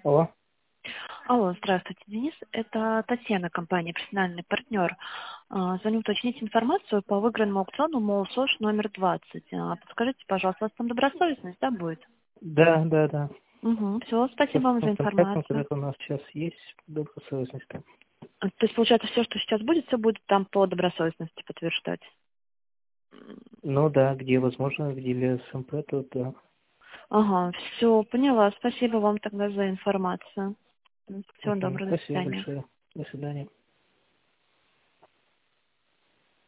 Алло. Алло, здравствуйте, Денис. Это Татьяна, компания «Профессиональный партнер». Звоню уточнить информацию по выигранному аукциону «Молсош» номер 20. Подскажите, пожалуйста, у вас там добросовестность, да, будет? Да. Угу. Все, спасибо вам за Собственно, поэтому информацию. когда у нас сейчас есть добросовестность. То есть, получается, все, что сейчас будет, все будет там по добросовестности подтверждать? Ну да, где возможно, где для СМП, то да. Ага, все, поняла. Спасибо вам тогда за информацию. Всего Мгм. доброго, до Спасибо свидания. большое. До свидания.